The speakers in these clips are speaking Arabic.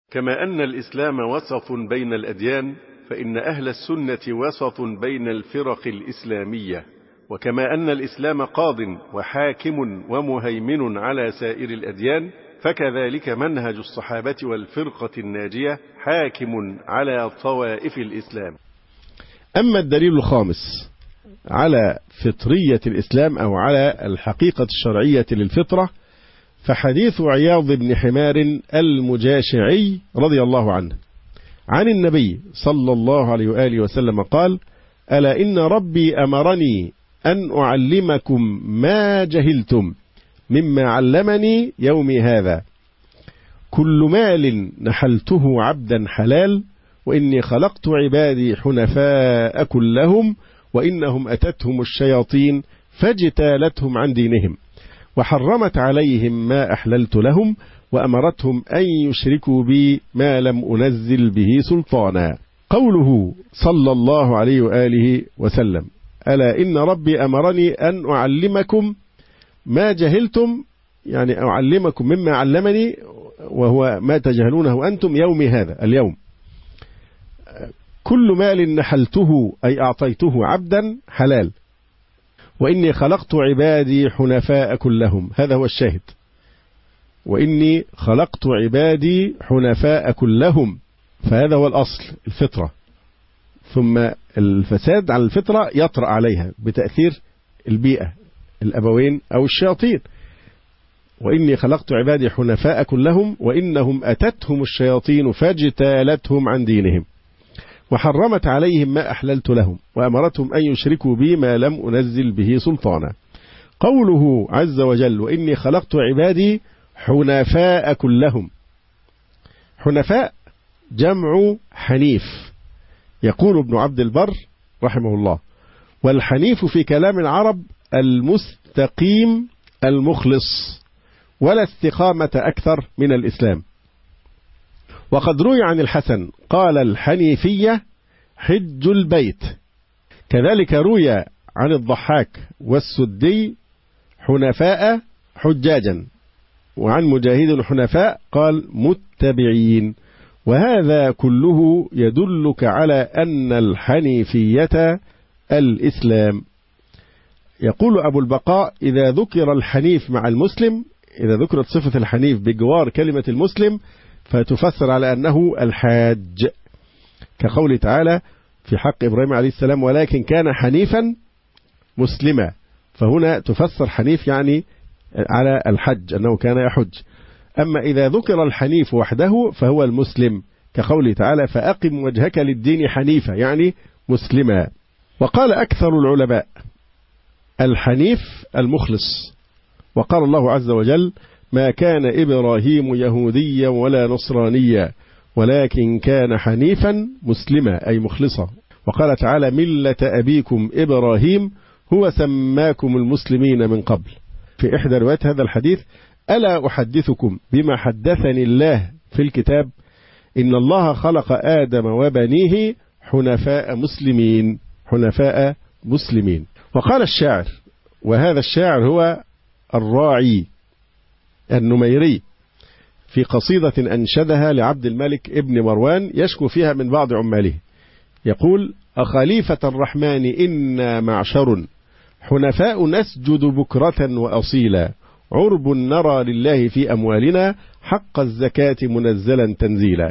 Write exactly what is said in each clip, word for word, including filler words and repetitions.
كما أن الإسلام وسط بين الأديان، فإن أهل السنة وسط بين الفرق الإسلامية. وكما أن الإسلام قاض وحاكم ومهيمن على سائر الأديان، فكذلك منهج الصحابة والفرقة الناجية حاكم على طوائف الإسلام. أما الدليل الخامس على فطرية الإسلام أو على الحقيقة الشرعية للفطرة، فحديث عياض بن حمار المجاشعي رضي الله عنه عن النبي صلى الله عليه وآله وسلم قال: ألا إن ربي أمرني أن أعلمكم ما جهلتم مما علمني يومي هذا، كل مال نحلته عبدا حلال، وإني خلقت عبادي حنفاء كلهم، وإنهم أتتهم الشياطين فاجتالتهم عن دينهم، وحرمت عليهم ما أحللت لهم، وأمرتهم أن يشركوا بي ما لم أنزل به سلطانا. قوله صلى الله عليه وآله وسلم: ألا إن ربي أمرني أن أعلمكم ما جهلتم، يعني أعلمكم مما علمني، وهو ما تجهلونه أنتم يومي هذا اليوم. كل مال نحلته أي أعطيته عبدا حلال، وإني خلقت عبادي حنفاء كلهم، هذا هو الشاهد، وإني خلقت عبادي حنفاء كلهم، فهذا هو الأصل الفطرة، ثم الفساد على الفطرة يطرأ عليها بتأثير البيئة، الأبوين أو الشياطين. وإني خلقت عبادي حنفاء كلهم، وإنهم أتتهم الشياطين فاجتالتهم عن دينهم، وحرمت عليهم ما أحللت لهم، وأمرتهم أن يشركوا بي ما لم أنزل به سلطانا. قوله عز وجل: وإني خلقت عبادي حنفاء كلهم، حنفاء جمع حنيف. يقول ابن عبد البر رحمه الله: والحنيف في كلام العرب المستقيم المخلص، ولا استقامة أكثر من الإسلام. وقد روي عن الحسن قال: الحنيفية حج البيت. كذلك روي عن الضحاك والسدي حنفاء حجاجا، وعن مجاهد حنفاء قال متبعين. وهذا كله يدلك على أن الحنيفية الإسلام. يقول أبو البقاء: إذا ذكر الحنيف مع المسلم، إذا ذكرت صفة الحنيف بجوار كلمة المسلم، فتفسر على أنه الحاج، كقوله تعالى في حق إبراهيم عليه السلام: ولكن كان حنيفا مسلما. فهنا تفسر حنيف يعني على الحج، أنه كان يحج. أما إذا ذكر الحنيف وحده فهو المسلم، كقوله تعالى: فأقم وجهك للدين حنيفا، يعني مسلما. وقال أكثر العلماء: الحنيف المخلص. وقال الله عز وجل: ما كان إبراهيم يهوديا ولا نصرانيا، ولكن كان حنيفا مسلما، أي مخلصا. وقال تعالى: ملة أبيكم إبراهيم هو سماكم المسلمين من قبل. في إحدى روايات هذا الحديث: ألا أحدثكم بما حدثني الله في الكتاب، إن الله خلق آدم وبنيه حنفاء مسلمين، حنفاء مسلمين. وقال الشاعر، وهذا الشاعر هو الراعي النميري، في قصيدة أنشدها لعبد الملك ابن مروان يشكو فيها من بعض عماله، يقول: أخليفة الرحمن إنا معشر، حنفاء نسجد بكرة وأصيلا، عرب نرى لله في أموالنا، حق الزكاة منزلا تنزيلا.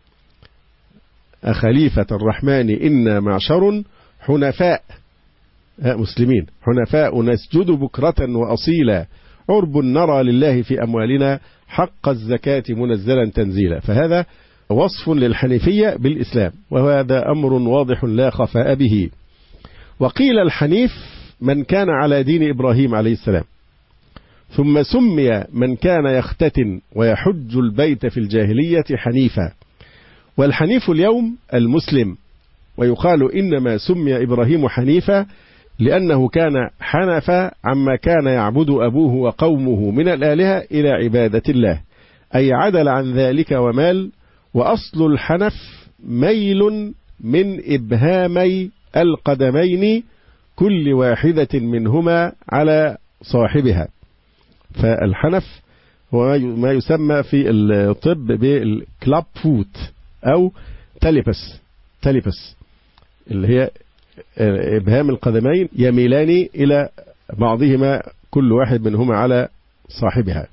أخليفة الرحمن إنا معشر حنفاء مسلمين، حنفاء نسجد بكرة وأصيلا، عرب نرى لله في أموالنا، حق الزكاة منزلا تنزيلا. فهذا وصف للحنيفية بالإسلام، وهذا أمر واضح لا خفاء به. وقيل الحنيف من كان على دين إبراهيم عليه السلام، ثم سمي من كان يختتن ويحج البيت في الجاهلية حنيفا. والحنيف اليوم المسلم، ويقال إنما سمي إبراهيم حنيفا لأنه كان حنف عما كان يعبد أبوه وقومه من الآلهة إلى عبادة الله، أي عدل عن ذلك ومال. وأصل الحنف ميل من إبهامي القدمين كل واحدة منهما على صاحبها. فالحنف هو ما يسمى في الطب بالكلاب فوت أو تاليبس تاليبس اللي هي إبهام القدمين يميلان إلى بعضهما كل واحد منهما على صاحبها.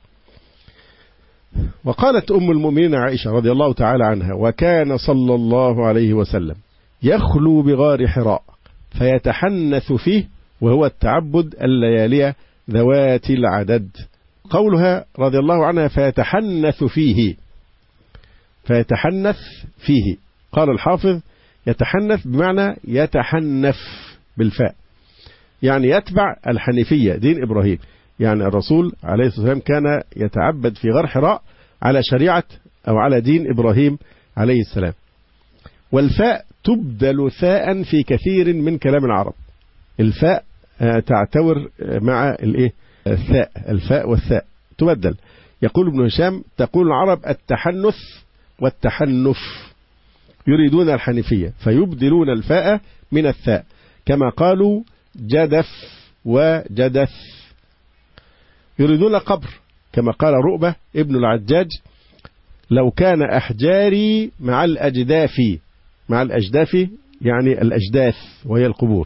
وقالت أم المؤمنين عائشة رضي الله تعالى عنها: وكان صلى الله عليه وسلم يخلو بغار حراء فيتحنث فيه، وهو التعبد الليالي ذوات العدد. قولها رضي الله عنها فيتحنث فيه، فيتحنث فيه، قال الحافظ يتحنث بمعنى يتحنف بالفاء، يعني يتبع الحنيفية دين إبراهيم. يعني الرسول عليه الصلاة والسلام كان يتعبد في غار حراء على شريعة أو على دين إبراهيم عليه السلام. والفاء تبدل ثاء في كثير من كلام العرب. الفاء تعتبر مع الايه الثاء، الفاء والثاء تبدل. يقول ابن هشام: تقول العرب التحنث والتحنف، يريدون الحنيفية فيبدلون الفاء من الثاء، كما قالوا جدف وجدث. يريدون القبر، كما قال رؤبة ابن العجاج: لو كان أحجاري مع الأجداف، مع الأجداف يعني الأجداث وهي القبور.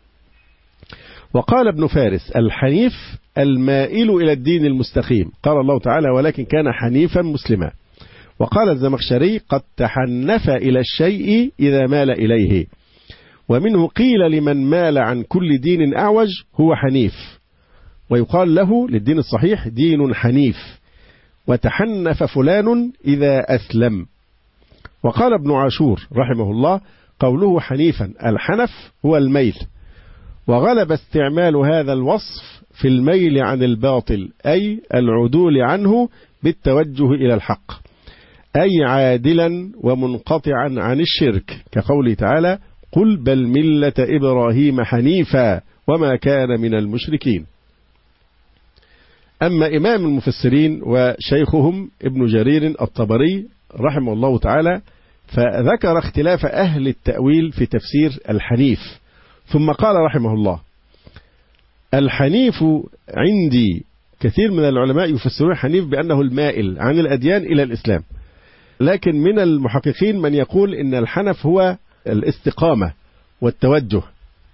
وقال ابن فارس: الحنيف المائل إلى الدين المستقيم، قال الله تعالى: ولكن كان حنيفا مسلما. وقال الزمخشري: قد تحنف إلى الشيء إذا مال إليه. ومنه قيل لمن مال عن كل دين أعوج هو حنيف، ويقال له للدين الصحيح دين حنيف. وتحنف فلان إذا أسلم. وقال ابن عاشور رحمه الله: قوله حنيفا الحنف هو الميل، وغلب استعمال هذا الوصف في الميل عن الباطل، أي العدول عنه بالتوجه إلى الحق، أي عادلا ومنقطعا عن الشرك، كقوله تعالى: قل بل ملة إبراهيم حنيفا وما كان من المشركين. أما إمام المفسرين وشيخهم ابن جرير الطبري رحمه الله تعالى فذكر اختلاف أهل التأويل في تفسير الحنيف، ثم قال رحمه الله: الحنيف عندي كثير من العلماء يفسرون الحنيف بأنه المائل عن الأديان إلى الإسلام، لكن من المحققين من يقول إن الحنف هو الاستقامة والتوجه،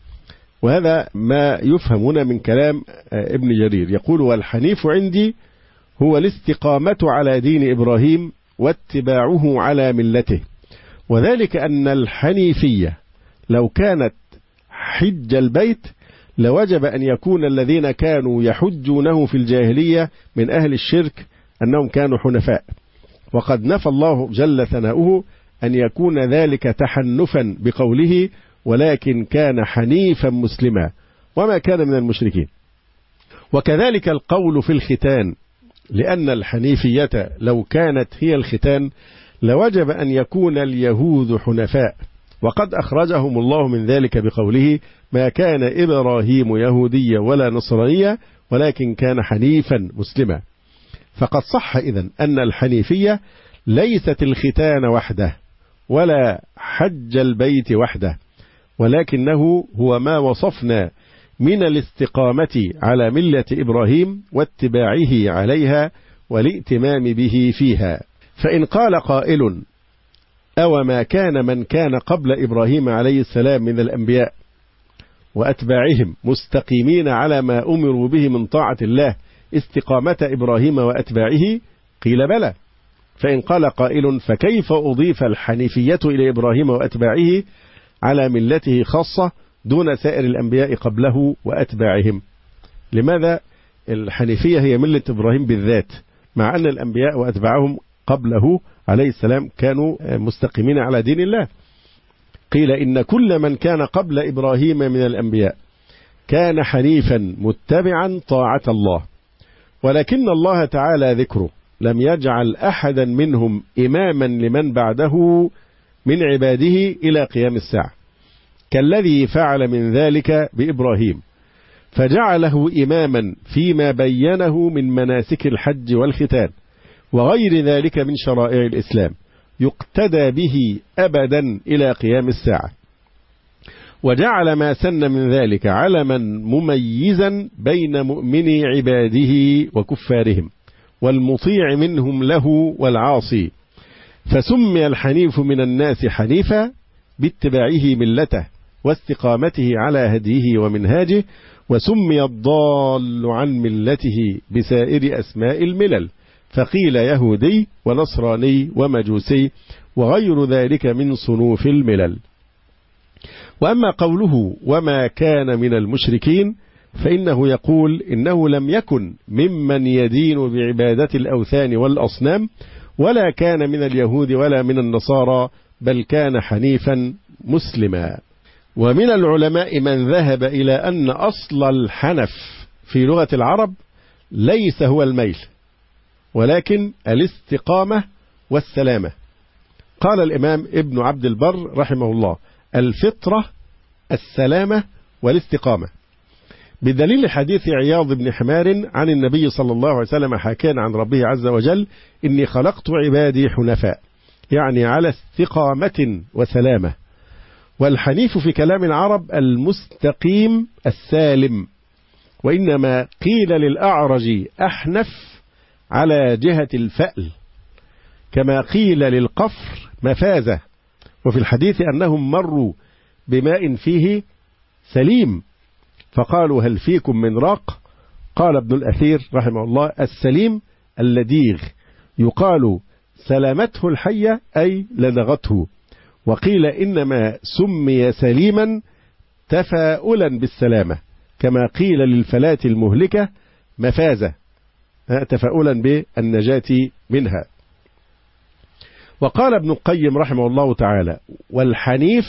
وهذا ما يفهم هنا من كلام ابن جرير. يقول: والحنيف عندي هو الاستقامة على دين إبراهيم واتباعه على ملته، وذلك أن الحنيفية لو كانت حج البيت لوجب أن يكون الذين كانوا يحجونه في الجاهلية من أهل الشرك أنهم كانوا حنفاء، وقد نفى الله جل ثناؤه أن يكون ذلك تحنفا بقوله: ولكن كان حنيفا مسلما وما كان من المشركين. وكذلك القول في الختان، لأن الحنيفية لو كانت هي الختان لوجب أن يكون اليهود حنفاء، وقد أخرجهم الله من ذلك بقوله: ما كان إبراهيم يهوديا ولا نصرانيا ولكن كان حنيفا مسلما. فقد صح إذن أن الحنيفية ليست الختان وحده ولا حج البيت وحده، ولكنه هو ما وصفنا من الاستقامة على ملة إبراهيم واتباعه عليها والائتمام به فيها. فإن قال قائل: أو ما كان من كان قبل إبراهيم عليه السلام من الأنبياء وأتباعهم مستقيمين على ما أمروا به من طاعة الله استقامة إبراهيم وأتباعه؟ قيل: بلى. فإن قال قائل: فكيف أضيف الحنيفية إلى إبراهيم وأتباعه على ملته خاصة دون سائر الأنبياء قبله وأتباعهم؟ لماذا الحنيفية هي ملة إبراهيم بالذات مع أن الأنبياء وأتباعهم قبله عليه السلام كانوا مستقيمين على دين الله؟ قيل: إن كل من كان قبل إبراهيم من الأنبياء كان حنيفا متبعا طاعة الله، ولكن الله تعالى ذكره لم يجعل أحدا منهم إماما لمن بعده من عباده إلى قيام الساعة، كالذي فعل من ذلك بإبراهيم، فجعله إماما فيما بينه من مناسك الحج والختان وغير ذلك من شرائع الإسلام يقتدى به أبدا إلى قيام الساعة، وجعل ما سن من ذلك علما مميزا بين مؤمني عباده وكفارهم، والمطيع منهم له والعاصي، فسمي الحنيف من الناس حنيفا باتباعه ملته واستقامته على هديه ومنهاجه، وسمي الضال عن ملته بسائر أسماء الملل، فقيل يهودي ونصراني ومجوسي وغير ذلك من صنوف الملل. وأما قوله وما كان من المشركين فإنه يقول إنه لم يكن ممن يدين بعبادة الأوثان والأصنام، ولا كان من اليهود ولا من النصارى، بل كان حنيفا مسلما. ومن العلماء من ذهب إلى أن أصل الحنف في لغة العرب ليس هو الميل، ولكن الاستقامة والسلامة. قال الإمام ابن عبد البر رحمه الله: الفطرة السلامة والاستقامة، بدليل حديث عياض بن حمار عن النبي صلى الله عليه وسلم حكى عن ربه عز وجل: إني خلقت عبادي حنفاء، يعني على استقامة وسلامة. والحنيف في كلام العرب المستقيم السالم، وإنما قيل للأعرج أحنف على جهة الفأل، كما قيل للقفر مفازة. وفي الحديث أنهم مروا بماء فيه سليم فقالوا: هل فيكم من راق؟ قال ابن الأثير رحمه الله: السليم اللديغ، يقال سلامته الحية أي لدغته. وقيل إنما سمي سليما تفاؤلا بالسلامة، كما قيل للفلاة المهلكة مفازة، تفاؤلا بالنجاة منها. وقال ابن القيم رحمه الله تعالى: والحنيف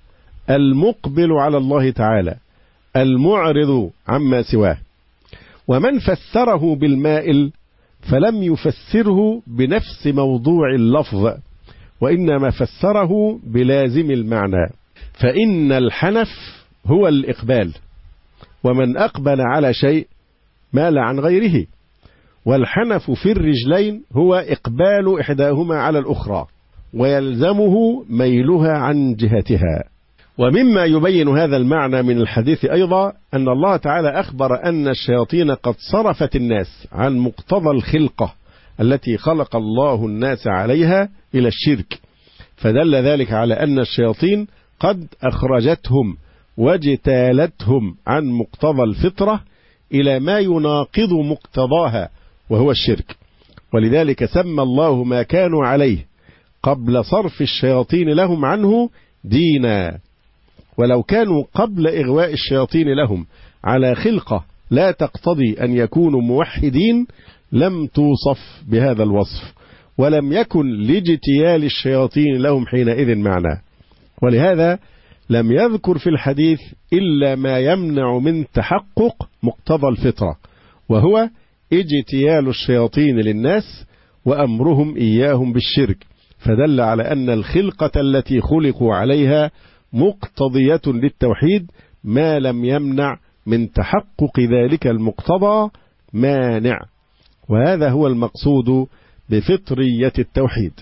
المقبل على الله تعالى المعرض عما سواه. ومن فسره بالمائل فلم يفسره بنفس موضوع اللفظ، وإنما فسره بلازم المعنى، فإن الحنف هو الإقبال، ومن أقبل على شيء مال عن غيره. والحنف في الرجلين هو إقبال إحداهما على الأخرى، ويلزمه ميلها عن جهتها. ومما يبين هذا المعنى من الحديث أيضا أن الله تعالى أخبر أن الشياطين قد صرفت الناس عن مقتضى الخلقة التي خلق الله الناس عليها إلى الشرك، فدل ذلك على أن الشياطين قد أخرجتهم واجتالتهم عن مقتضى الفطرة إلى ما يناقض مقتضاها وهو الشرك. ولذلك سمى الله ما كانوا عليه قبل صرف الشياطين لهم عنه دينا. ولو كانوا قبل إغواء الشياطين لهم على خلقة لا تقتضي أن يكونوا موحدين لم توصف بهذا الوصف، ولم يكن لاجتيال الشياطين لهم حينئذ معنى. ولهذا لم يذكر في الحديث إلا ما يمنع من تحقق مقتضى الفطرة، وهو اجتيال الشياطين للناس وأمرهم إياهم بالشرك، فدل على أن الخلقة التي خلقوا عليها مقتضية للتوحيد، ما لم يمنع من تحقق ذلك المقتضى مانع. وهذا هو المقصود بفطرية التوحيد.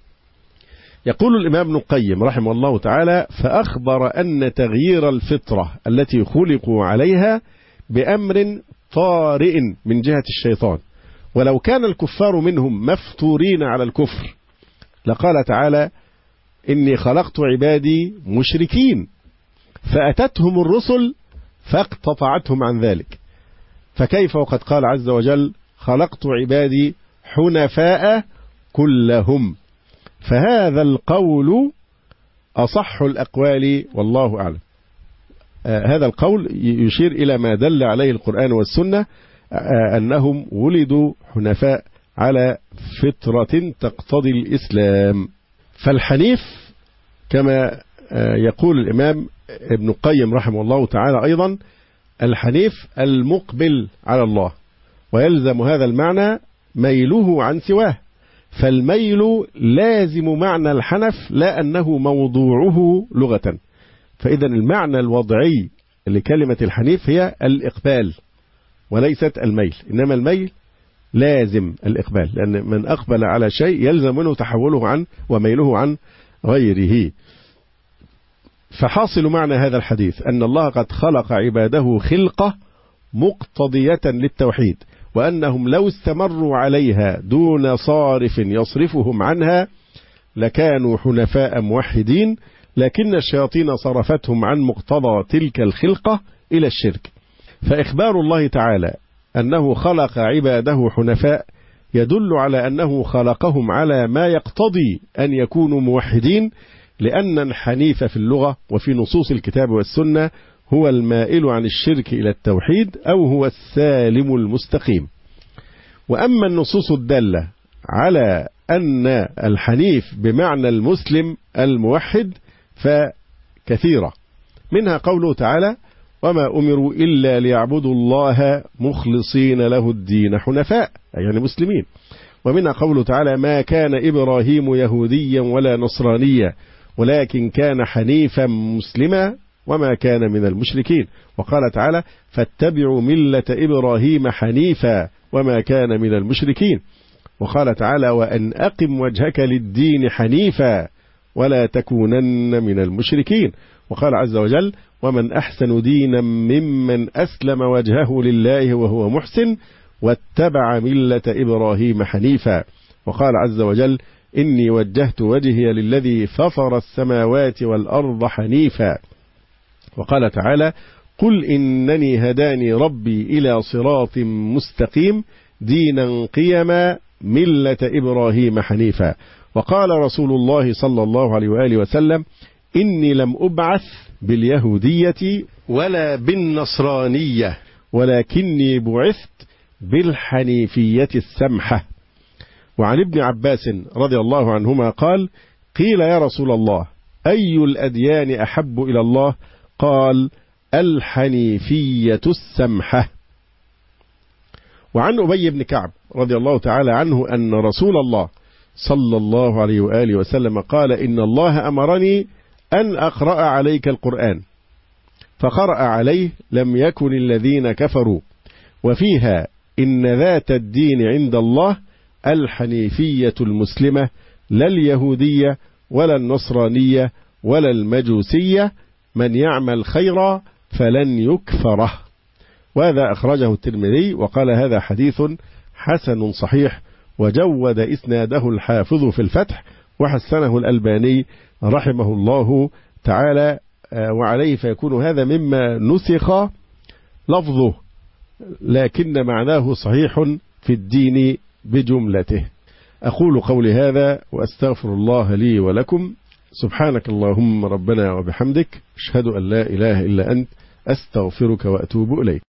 يقول الإمام ابن القيم رحمه الله تعالى: فأخبر أن تغيير الفطرة التي خلقوا عليها بأمر طارئ من جهة الشيطان، ولو كان الكفار منهم مفتورين على الكفر لقال تعالى: إني خلقت عبادي مشركين، فأتتهم الرسل فاقتطعتهم عن ذلك، فكيف وقد قال عز وجل: خلقت عبادي حنفاء كلهم. فهذا القول أصح الأقوال والله أعلم. آه هذا القول يشير إلى ما دل عليه القرآن والسنة، آه أنهم ولدوا حنفاء على فطرة تقتضي الإسلام. فالحنيف كما آه يقول الإمام ابن القيم رحمه الله تعالى أيضا: الحنيف المقبل على الله، ويلزم هذا المعنى ميله عن سواه، فالميل لازم معنى الحنف لا أنه موضوعه لغة. فإذا المعنى الوضعي لكلمة الحنيف هي الإقبال وليست الميل، إنما الميل لازم الإقبال، لأن من أقبل على شيء يلزم منه تحوله عن وميله عن غيره. فحاصل معنى هذا الحديث أن الله قد خلق عباده خلقة مقتضية للتوحيد، وأنهم لو استمروا عليها دون صارف يصرفهم عنها لكانوا حنفاء موحدين، لكن الشياطين صرفتهم عن مقتضى تلك الخلقة إلى الشرك. فإخبار الله تعالى أنه خلق عباده حنفاء يدل على أنه خلقهم على ما يقتضي أن يكونوا موحدين، لأن الحنيف في اللغة وفي نصوص الكتاب والسنة هو المائل عن الشرك إلى التوحيد، أو هو السالم المستقيم. وأما النصوص الدالة على أن الحنيف بمعنى المسلم الموحد فكثيرة، منها قوله تعالى: وما أمروا إلا ليعبدوا الله مخلصين له الدين حنفاء، يعني مسلمين. ومنها قوله تعالى: ما كان إبراهيم يهوديا ولا نصرانيا ولكن كان حنيفا مسلما وما كان من المشركين. وقال تعالى: فاتبعوا ملة إبراهيم حنيفا وما كان من المشركين. وقال تعالى: وأن أقم وجهك للدين حنيفا ولا تكونن من المشركين. وقال عز وجل: ومن أحسن دينا ممن أسلم وجهه لله وهو محسن واتبع ملة إبراهيم حنيفا. وقال عز وجل: إني وجهت وجهي للذي فطر السماوات والأرض حنيفا. وقال تعالى: قل إنني هداني ربي إلى صراط مستقيم دينا قيما ملة إبراهيم حنيفا. وقال رسول الله صلى الله عليه وآله وسلم: إني لم أبعث باليهودية ولا بالنصرانية ولكني بعثت بالحنيفية السمحة. وعن ابن عباس رضي الله عنهما قال: قيل يا رسول الله أي الأديان أحب إلى الله؟ قال: الحنيفية السمحة. وعن أبي بن كعب رضي الله تعالى عنه أن رسول الله صلى الله عليه وآله وسلم قال: إن الله أمرني أن أقرأ عليك القرآن، فقرأ عليه: لم يكن الذين كفروا، وفيها إن ذات الدين عند الله الحنيفية المسلمة، لا اليهودية ولا النصرانية ولا المجوسية، من يعمل خيرا فلن يكفره. وهذا أخرجه الترمذي وقال: هذا حديث حسن صحيح، وجود إسناده الحافظ في الفتح وحسنه الألباني رحمه الله تعالى، وعليه فيكون هذا مما نسخ لفظه لكن معناه صحيح في الدين بجملته. أقول قولي هذا وأستغفر الله لي ولكم. سبحانك اللهم ربنا وبحمدك، أشهد أن لا إله إلا أنت، أستغفرك وأتوب إليك.